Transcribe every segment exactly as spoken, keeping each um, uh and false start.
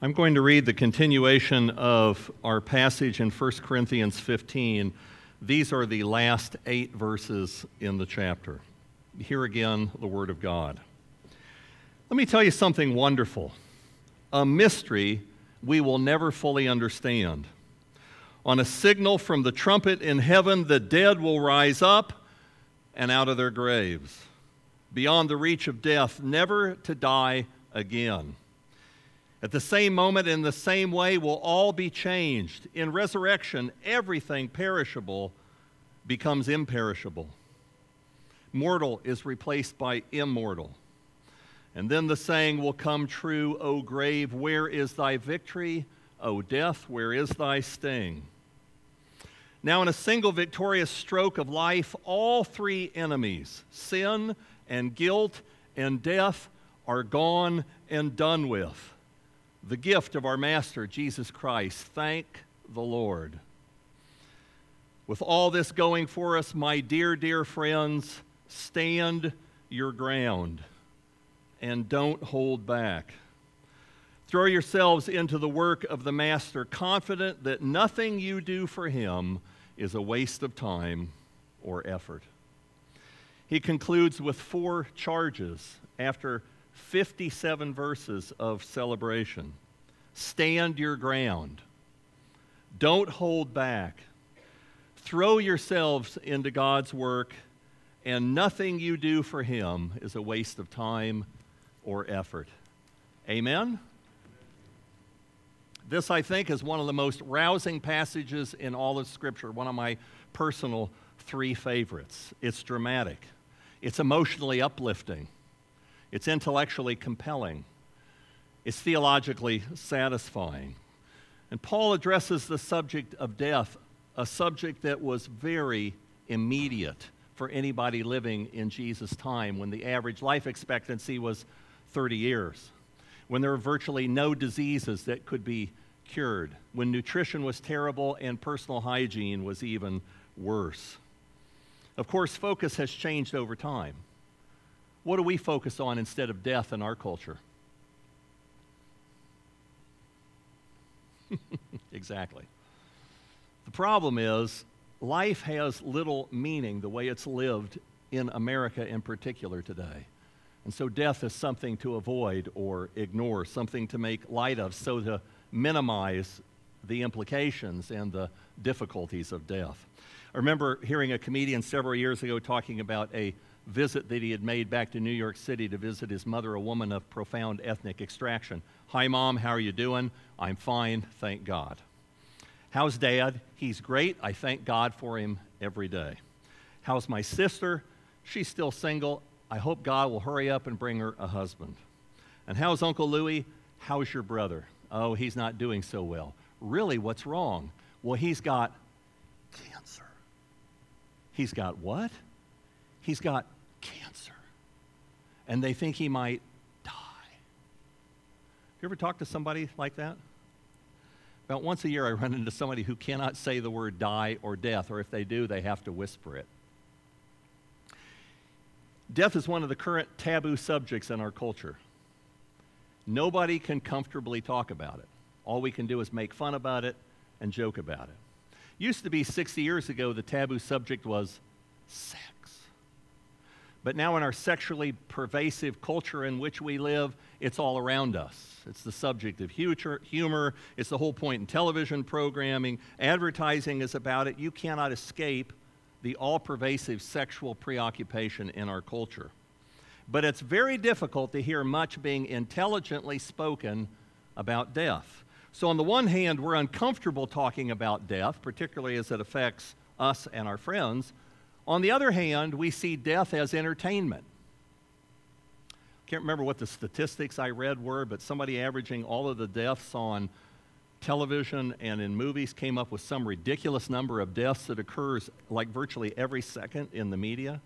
I'm going to read the continuation of our passage in First Corinthians fifteen. These are the last eight verses in the chapter. Hear again the word of God. Let me tell you something wonderful, a mystery we will never fully understand. On a signal from the trumpet in heaven, the dead will rise up and out of their graves, beyond the reach of death, never to die again. At the same moment, in the same way, will all be changed. In resurrection, everything perishable becomes imperishable. Mortal is replaced by immortal. And then the saying will come true, O grave, where is thy victory? O death, where is thy sting? Now, in a single victorious stroke of life, all three enemies, sin and guilt and death, are gone and done with. The gift of our Master, Jesus Christ. Thank the Lord. With all this going for us, my dear, dear friends, stand your ground and don't hold back. Throw yourselves into the work of the Master, confident that nothing you do for him is a waste of time or effort. He concludes with four charges after fifty-seven verses of celebration. Stand your ground. Don't hold back. Throw yourselves into God's work, and nothing you do for him is a waste of time or effort. Amen? This, I think, is one of the most rousing passages in all of Scripture, one of my personal three favorites. It's dramatic. It's emotionally uplifting. It's intellectually compelling. It's theologically satisfying. And Paul addresses the subject of death, a subject that was very immediate for anybody living in Jesus' time, when the average life expectancy was thirty years, when there were virtually no diseases that could be cured, when nutrition was terrible and personal hygiene was even worse. Of course, focus has changed over time. What do we focus on instead of death in our culture? Exactly. The problem is, life has little meaning the way it's lived in America in particular today. And so death is something to avoid or ignore, something to make light of, so to minimize the implications and the difficulties of death. I remember hearing a comedian several years ago talking about a visit that he had made back to New York City to visit his mother, a woman of profound ethnic extraction. Hi, Mom, how are you doing? I'm fine, thank God. How's Dad? He's great. I thank God for him every day. How's my sister? She's still single. I hope God will hurry up and bring her a husband. And how's Uncle Louie? How's your brother? Oh, he's not doing so well. Really, what's wrong? Well, he's got cancer. He's got what? He's got cancer. And they think he might die. You ever talk to somebody like that? About once a year I run into somebody who cannot say the word die or death, or if they do, they have to whisper it. Death is one of the current taboo subjects in our culture. Nobody can comfortably talk about it. All we can do is make fun about it and joke about it. Used to be sixty years ago, the taboo subject was sex. But now in our sexually pervasive culture in which we live, it's all around us. It's the subject of humor. It's the whole point in television programming. Advertising is about it. You cannot escape the all-pervasive sexual preoccupation in our culture. But it's very difficult to hear much being intelligently spoken about death. So on the one hand, we're uncomfortable talking about death, particularly as it affects us and our friends. On the other hand, we see death as entertainment. I can't remember what the statistics I read were, but somebody averaging all of the deaths on television and in movies came up with some ridiculous number of deaths that occurs like virtually every second in the media.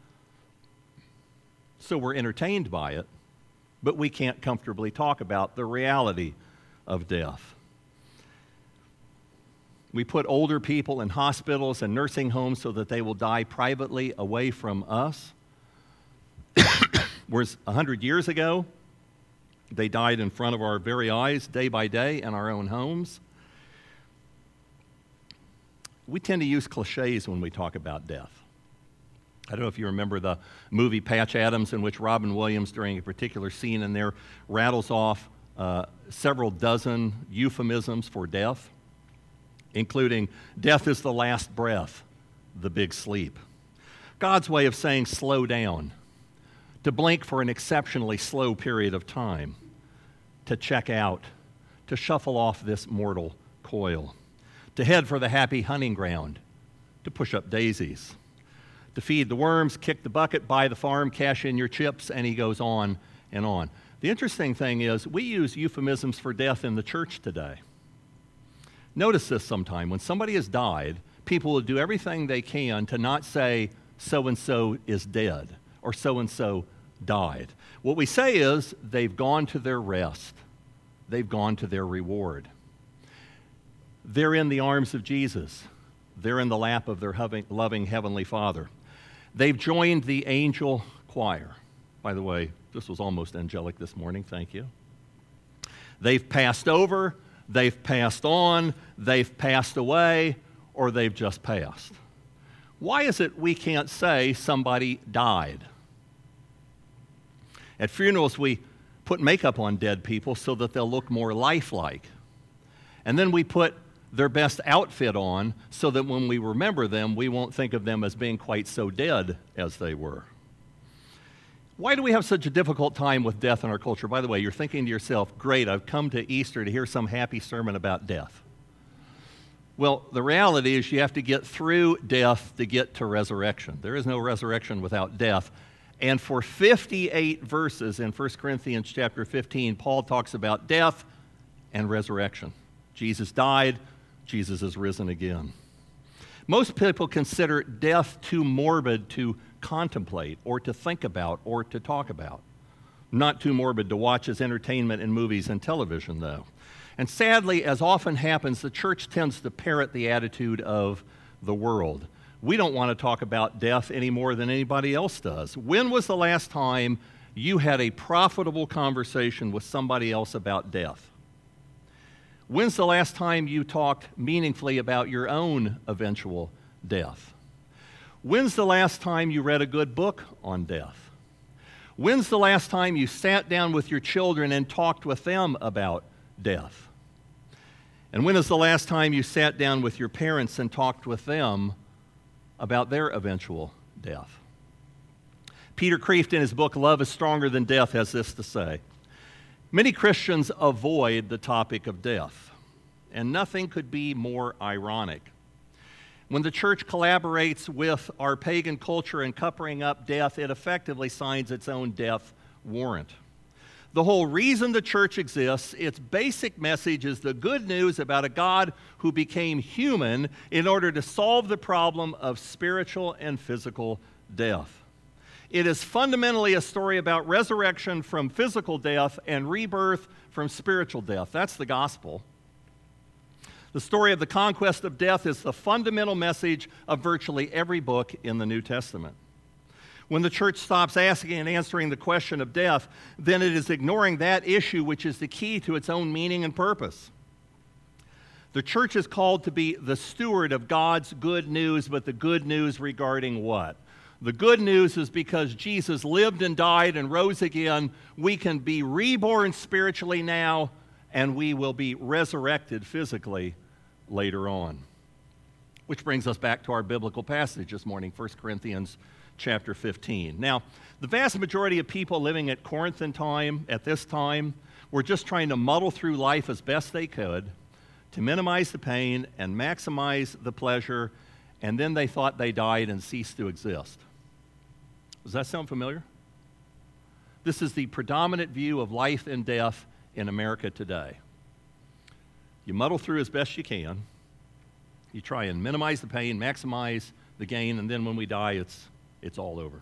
So we're entertained by it, but we can't comfortably talk about the reality of death. We put older people in hospitals and nursing homes so that they will die privately away from us. Whereas one hundred years ago, They died in front of our very eyes, day by day, in our own homes. We tend to use cliches when we talk about death. I don't know if you remember the movie Patch Adams, in which Robin Williams, during a particular scene in there, rattles off uh, several dozen euphemisms for death, including death is the last breath, the big sleep. God's way of saying slow down, to blink for an exceptionally slow period of time, to check out, to shuffle off this mortal coil, to head for the happy hunting ground, to push up daisies, to feed the worms, kick the bucket, buy the farm, cash in your chips, and he goes on and on. The interesting thing is we use euphemisms for death in the church today. Notice this sometime. When somebody has died, people will do everything they can to not say so-and-so is dead or so-and-so died. What we say is they've gone to their rest. They've gone to their reward. They're in the arms of Jesus. They're in the lap of their loving Heavenly Father. They've joined the angel choir. By the way, this was almost angelic this morning. Thank you. They've passed over, they've passed on, they've passed away, or they've just passed. Why is it we can't say somebody died? At funerals, we put makeup on dead people so that they'll look more lifelike. And then we put their best outfit on so that when we remember them, we won't think of them as being quite so dead as they were. Why do we have such a difficult time with death in our culture? By the way, you're thinking to yourself, great, I've come to Easter to hear some happy sermon about death. Well, the reality is you have to get through death to get to resurrection. There is no resurrection without death. And for fifty-eight verses in First Corinthians chapter fifteen, Paul talks about death and resurrection. Jesus died, Jesus is risen again. Most people consider death too morbid to contemplate or to think about or to talk about. Not too morbid to watch as entertainment in movies and television, though. And sadly, as often happens, the church tends to parrot the attitude of the world. We don't want to talk about death any more than anybody else does. When was the last time you had a profitable conversation with somebody else about death? When's the last time you talked meaningfully about your own eventual death? When's the last time you read a good book on death? When's the last time you sat down with your children and talked with them about death? And when is the last time you sat down with your parents and talked with them about their eventual death? Peter Kreeft, in his book, Love is Stronger Than Death, has this to say. Many Christians avoid the topic of death, and nothing could be more ironic. When the church collaborates with our pagan culture in covering up death, it effectively signs its own death warrant. The whole reason the church exists, its basic message is the good news about a God who became human in order to solve the problem of spiritual and physical death. It is fundamentally a story about resurrection from physical death and rebirth from spiritual death. That's the gospel. The story of the conquest of death is the fundamental message of virtually every book in the New Testament. When the church stops asking and answering the question of death, then it is ignoring that issue which is the key to its own meaning and purpose. The church is called to be the steward of God's good news, but the good news regarding what? The good news is because Jesus lived and died and rose again, we can be reborn spiritually now, and we will be resurrected physically later on. Which brings us back to our biblical passage this morning, First Corinthians chapter fifteen. Now, the vast majority of people living at Corinth in time, at this time, were just trying to muddle through life as best they could to minimize the pain and maximize the pleasure, and then they thought they died and ceased to exist. Does that sound familiar? This is the predominant view of life and death in America today. You muddle through as best you can. You try and minimize the pain, maximize the gain, and then when we die, it's it's all over.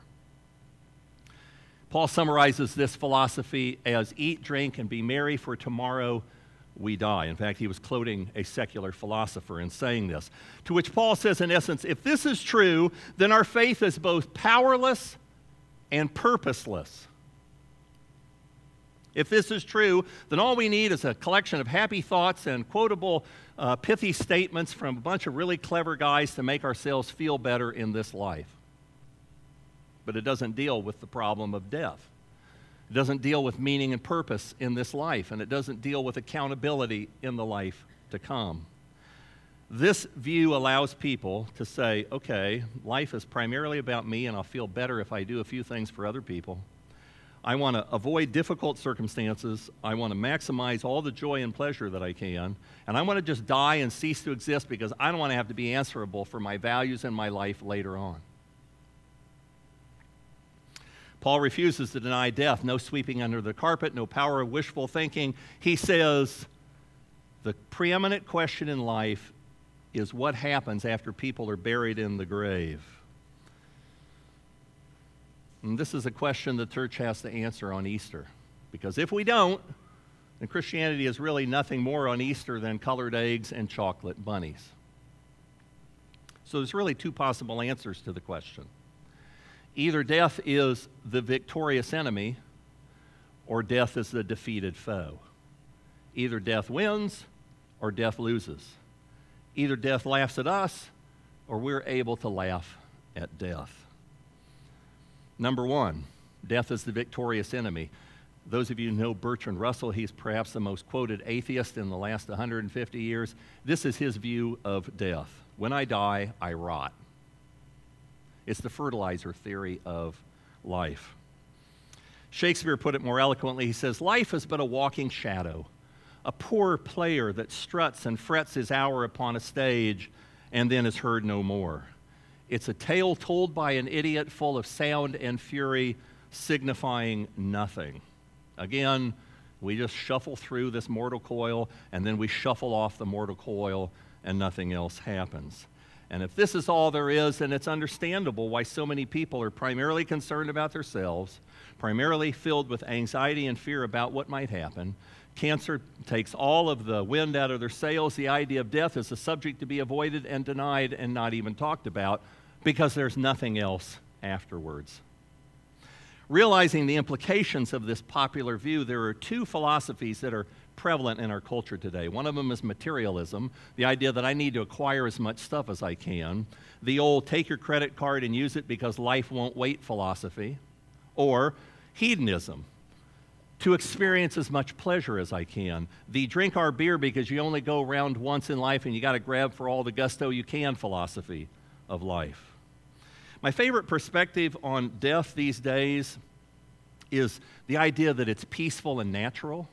Paul summarizes this philosophy as eat, drink, and be merry, for tomorrow we die. In fact, he was quoting a secular philosopher in saying this, to which Paul says, in essence, if this is true, then our faith is both powerless and purposeless. If this is true, then all we need is a collection of happy thoughts and quotable, uh, pithy statements from a bunch of really clever guys to make ourselves feel better in this life. But it doesn't deal with the problem of death. It doesn't deal with meaning and purpose in this life, and it doesn't deal with accountability in the life to come. This view allows people to say, okay, life is primarily about me, and I'll feel better if I do a few things for other people. I want to avoid difficult circumstances. I want to maximize all the joy and pleasure that I can, and I want to just die and cease to exist because I don't want to have to be answerable for my values in my life later on. Paul refuses to deny death. No sweeping under the carpet, no power of wishful thinking. He says the preeminent question in life is what happens after people are buried in the grave. And this is a question the church has to answer on Easter. Because if we don't, then Christianity is really nothing more on Easter than colored eggs and chocolate bunnies. So there's really two possible answers to the question. Either death is the victorious enemy, or death is the defeated foe. Either death wins, or death loses. Either death laughs at us, or we're able to laugh at death. Number one, death is the victorious enemy. Those of you who know Bertrand Russell, he's perhaps the most quoted atheist in the last one hundred fifty years. This is his view of death. When I die, I rot. It's the fertilizer theory of life. Shakespeare put it more eloquently. He says, life is but a walking shadow, a poor player that struts and frets his hour upon a stage and then is heard no more. It's a tale told by an idiot full of sound and fury, signifying nothing. Again, we just shuffle through this mortal coil, and then we shuffle off the mortal coil, and nothing else happens. And if this is all there is, then it's understandable why so many people are primarily concerned about themselves, primarily filled with anxiety and fear about what might happen. Cancer takes all of the wind out of their sails. The idea of death is a subject to be avoided and denied and not even talked about because there's nothing else afterwards. Realizing the implications of this popular view, there are two philosophies that are prevalent in our culture today. One of them is materialism, the idea that I need to acquire as much stuff as I can. The old take your credit card and use it because life won't wait philosophy. Or hedonism, to experience as much pleasure as I can. The drink our beer because you only go around once in life and you got to grab for all the gusto you can philosophy of life. My favorite perspective on death these days is the idea that it's peaceful and natural.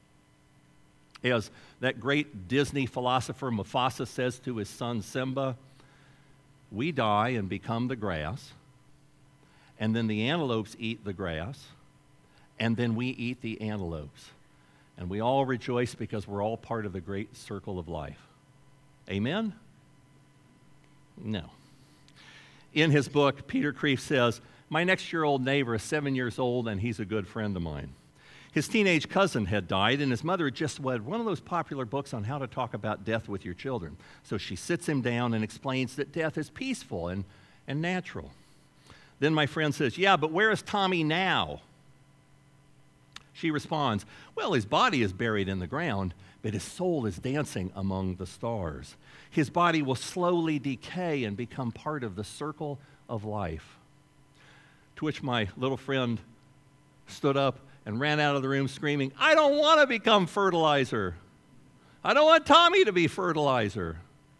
As that great Disney philosopher Mufasa says to his son Simba, we die and become the grass, and then the antelopes eat the grass, and then we eat the antelopes. And we all rejoice because we're all part of the great circle of life. Amen? No. In his book, Peter Kreeft says, my next-year-old neighbor is seven years old, and he's a good friend of mine. His teenage cousin had died, and his mother had just read one of those popular books on how to talk about death with your children. So she sits him down and explains that death is peaceful and, and natural. Then my friend says, yeah, but where is Tommy now? She responds, well, his body is buried in the ground, but his soul is dancing among the stars. His body will slowly decay and become part of the circle of life. To which my little friend stood up and ran out of the room screaming, I don't want to become fertilizer. I don't want Tommy to be fertilizer.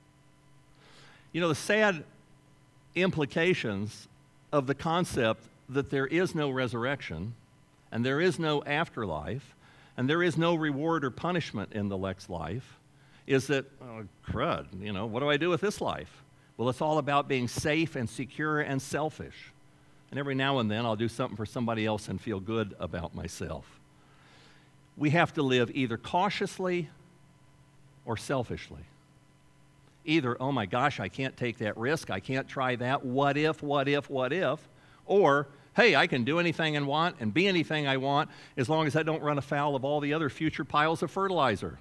You know, the sad implications of the concept that there is no resurrection, and there is no afterlife, and there is no reward or punishment in the next life, is that, oh, crud, you know, what do I do with this life? Well, it's all about being safe and secure and selfish. And every now and then I'll do something for somebody else and feel good about myself. We have to live either cautiously or selfishly. Either, oh my gosh, I can't take that risk, I can't try that, what if, what if, what if, or, hey, I can do anything I want and be anything I want as long as I don't run afoul of all the other future piles of fertilizer.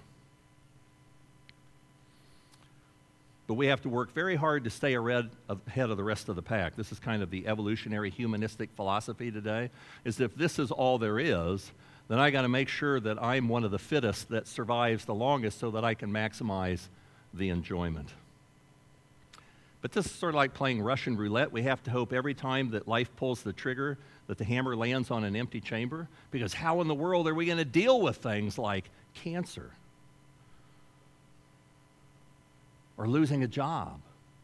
But we have to work very hard to stay ahead of the rest of the pack. This is kind of the evolutionary humanistic philosophy today, is that if this is all there is, then I got to make sure that I'm one of the fittest that survives the longest so that I can maximize the enjoyment. But this is sort of like playing Russian roulette. We have to hope every time that life pulls the trigger that the hammer lands on an empty chamber, because how in the world are we going to deal with things like cancer or losing a job,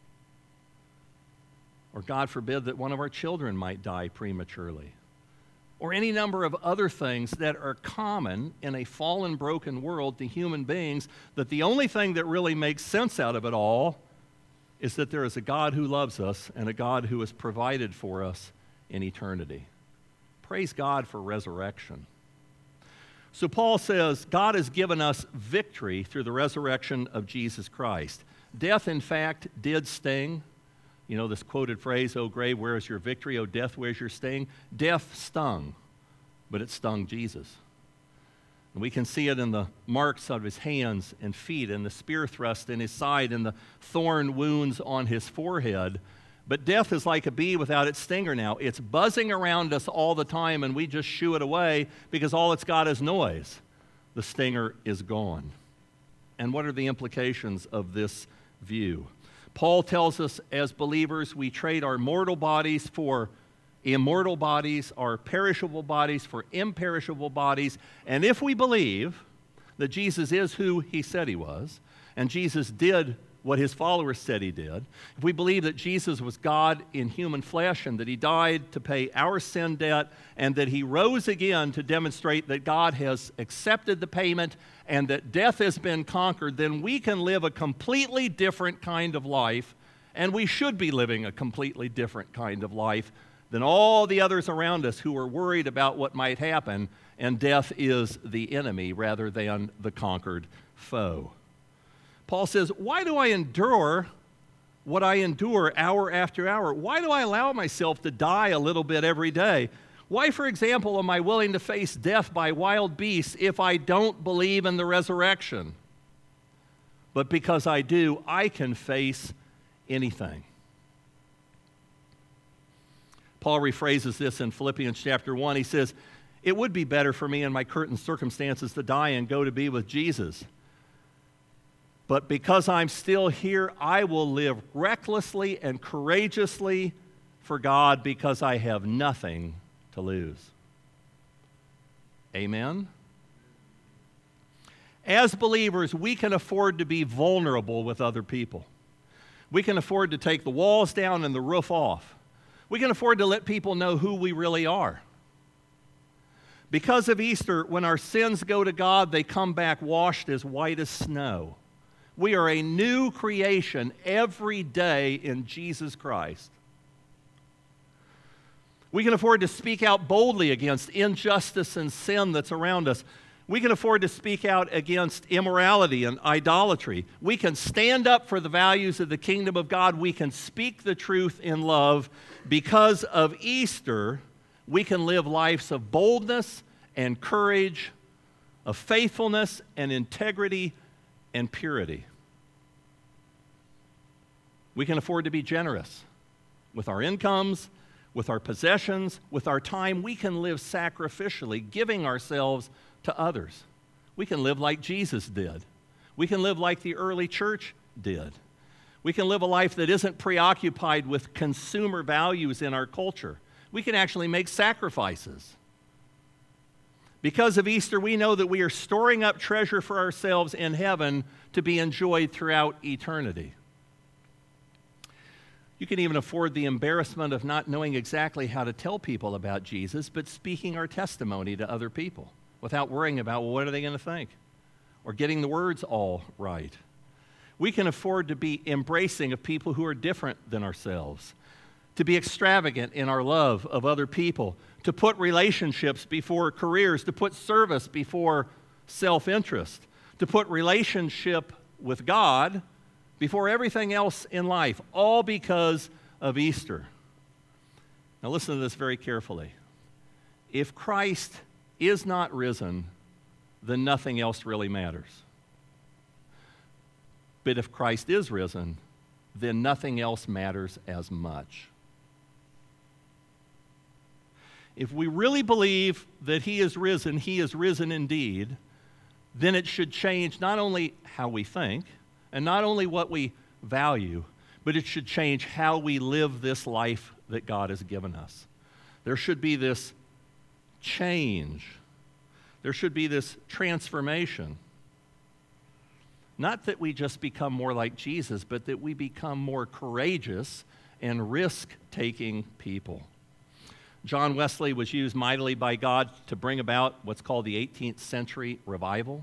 or God forbid that one of our children might die prematurely, or any number of other things that are common in a fallen, broken world to human beings, that the only thing that really makes sense out of it all is that there is a God who loves us and a God who has provided for us in eternity. Praise God for resurrection. So Paul says God has given us victory through the resurrection of Jesus Christ. Death, in fact, did sting. You know this quoted phrase, "O grave, where is your victory? O death, where's your sting?" Death stung, but it stung Jesus. And we can see it in the marks of his hands and feet, and the spear thrust in his side, and the thorn wounds on his forehead. But death is like a bee without its stinger now. It's buzzing around us all the time, and we just shoo it away because all it's got is noise. The stinger is gone. And what are the implications of this view? Paul tells us as believers we trade our mortal bodies for immortal bodies, our perishable bodies for imperishable bodies. And if we believe that Jesus is who he said he was, and Jesus did what his followers said he did, if we believe that Jesus was God in human flesh and that he died to pay our sin debt and that he rose again to demonstrate that God has accepted the payment and that death has been conquered, then we can live a completely different kind of life, and we should be living a completely different kind of life than all the others around us who are worried about what might happen, and death is the enemy rather than the conquered foe. Paul says, why do I endure what I endure hour after hour? Why do I allow myself to die a little bit every day? Why, for example, am I willing to face death by wild beasts if I don't believe in the resurrection? But because I do, I can face anything. Paul rephrases this in Philippians chapter one. He says, it would be better for me in my current circumstances to die and go to be with Jesus. But because I'm still here, I will live recklessly and courageously for God because I have nothing to lose. Amen? As believers, we can afford to be vulnerable with other people. We can afford to take the walls down and the roof off. We can afford to let people know who we really are. Because of Easter, when our sins go to God, they come back washed as white as snow. We are a new creation every day in Jesus Christ. We can afford to speak out boldly against injustice and sin that's around us. We can afford to speak out against immorality and idolatry. We can stand up for the values of the kingdom of God. We can speak the truth in love. Because of Easter, we can live lives of boldness and courage, of faithfulness and integrity and purity. We can afford to be generous with our incomes, with our possessions, with our time. We can live sacrificially, giving ourselves to others. We can live like Jesus did. We can live like the early church did. We can live a life that isn't preoccupied with consumer values in our culture. We can actually make sacrifices. Because of Easter, we know that we are storing up treasure for ourselves in heaven to be enjoyed throughout eternity. You can even afford the embarrassment of not knowing exactly how to tell people about Jesus, but speaking our testimony to other people without worrying about, well, what are they going to think? Or getting the words all right. We can afford to be embracing of people who are different than ourselves, to be extravagant in our love of other people, to put relationships before careers, to put service before self-interest, to put relationship with God before everything else in life, all because of Easter. Now listen to this very carefully. If Christ is not risen, then nothing else really matters. But if Christ is risen, then nothing else matters as much. If we really believe that he is risen, he is risen indeed, then it should change not only how we think and not only what we value, but it should change how we live this life that God has given us. There should be this change. There should be this transformation. Not that we just become more like Jesus, but that we become more courageous and risk-taking people. John Wesley was used mightily by God to bring about what's called the eighteenth century revival.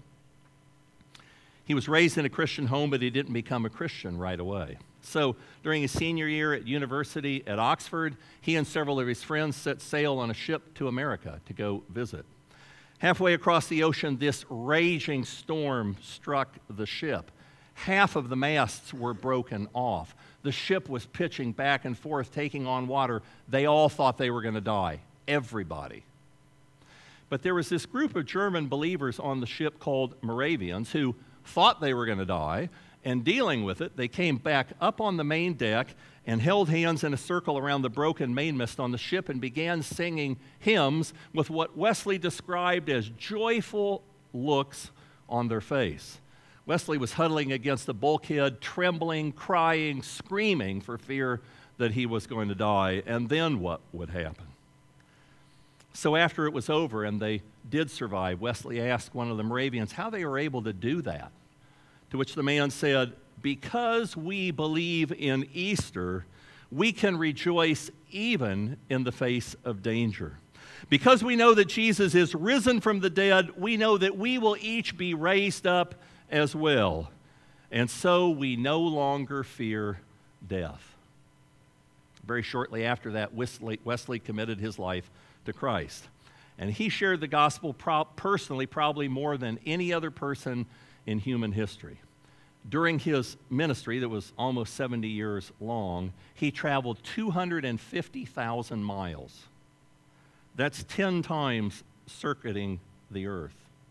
He was raised in a Christian home, but he didn't become a Christian right away. So during his senior year at university at Oxford, he and several of his friends set sail on a ship to America to go visit. Halfway across the ocean, this raging storm struck the ship. Half of the masts were broken off. The ship was pitching back and forth, taking on water. They all thought they were going to die, everybody. But there was this group of German believers on the ship called Moravians who thought they were going to die, and dealing with it, they came back up on the main deck and held hands in a circle around the broken mainmast on the ship and began singing hymns with what Wesley described as joyful looks on their face. Wesley was huddling against the bulkhead, trembling, crying, screaming for fear that he was going to die. And then what would happen? So after it was over and they did survive, Wesley asked one of the Moravians how they were able to do that. To which the man said, "Because we believe in Easter, we can rejoice even in the face of danger. Because we know that Jesus is risen from the dead, we know that we will each be raised up as well. And so we no longer fear death." Very shortly after that, Wesley, Wesley committed his life to Christ. And he shared the gospel pro- personally, probably more than any other person in human history. During his ministry, that was almost seventy years long, he traveled two hundred fifty thousand miles. That's ten times circuiting the earth.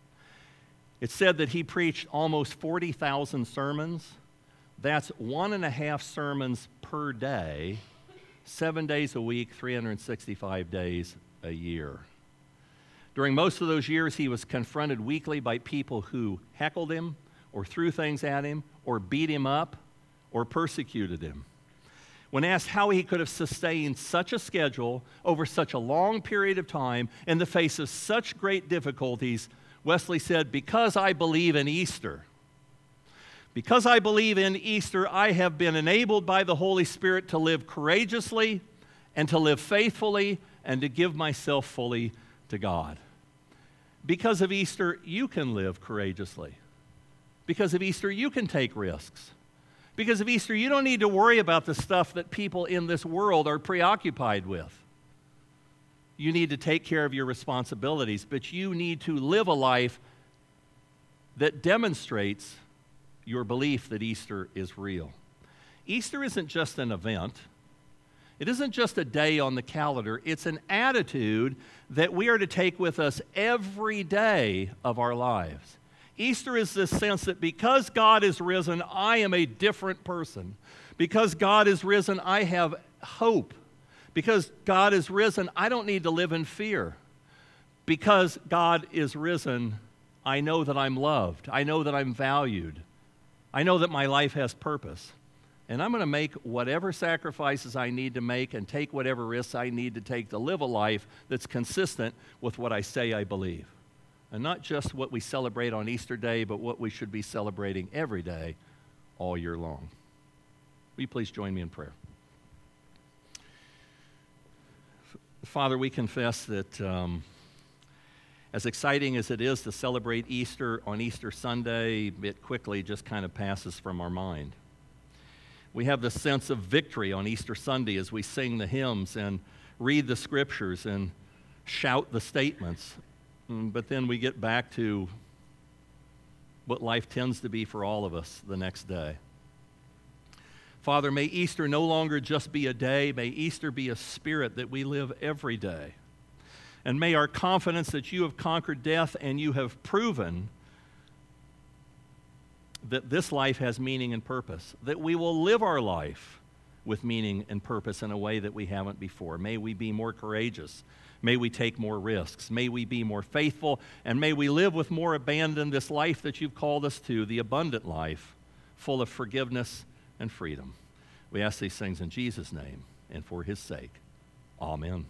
It's said that he preached almost forty thousand sermons. That's one and a half sermons per day, seven days a week, three hundred sixty-five days a year. During most of those years, he was confronted weekly by people who heckled him, or threw things at him, or beat him up, or persecuted him. When asked how he could have sustained such a schedule over such a long period of time in the face of such great difficulties, Wesley said, "Because I believe in Easter. Because I believe in Easter, I have been enabled by the Holy Spirit to live courageously and to live faithfully and to give myself fully to God." Because of Easter, you can live courageously. Because of Easter, you can take risks. Because of Easter, you don't need to worry about the stuff that people in this world are preoccupied with. You need to take care of your responsibilities, but you need to live a life that demonstrates your belief that Easter is real. Easter isn't just an event. It isn't just a day on the calendar. It's an attitude that we are to take with us every day of our lives. Easter is this sense that because God is risen, I am a different person. Because God is risen, I have hope. Because God is risen, I don't need to live in fear. Because God is risen, I know that I'm loved. I know that I'm valued. I know that my life has purpose. And I'm going to make whatever sacrifices I need to make and take whatever risks I need to take to live a life that's consistent with what I say I believe. And not just what we celebrate on Easter Day, but what we should be celebrating every day, all year long. Will you please join me in prayer? Father, we confess that um, as exciting as it is to celebrate Easter on Easter Sunday, it quickly just kind of passes from our mind. We have this sense of victory on Easter Sunday as we sing the hymns and read the scriptures and shout the statements. But then we get back to what life tends to be for all of us the next day. Father, may Easter no longer just be a day. May Easter be a spirit that we live every day. And may our confidence that you have conquered death and you have proven that this life has meaning and purpose, that we will live our life with meaning and purpose in a way that we haven't before. May we be more courageous. May we take more risks. May we be more faithful. And may we live with more abandon this life that you've called us to, the abundant life, full of forgiveness and freedom. We ask these things in Jesus' name and for his sake. Amen.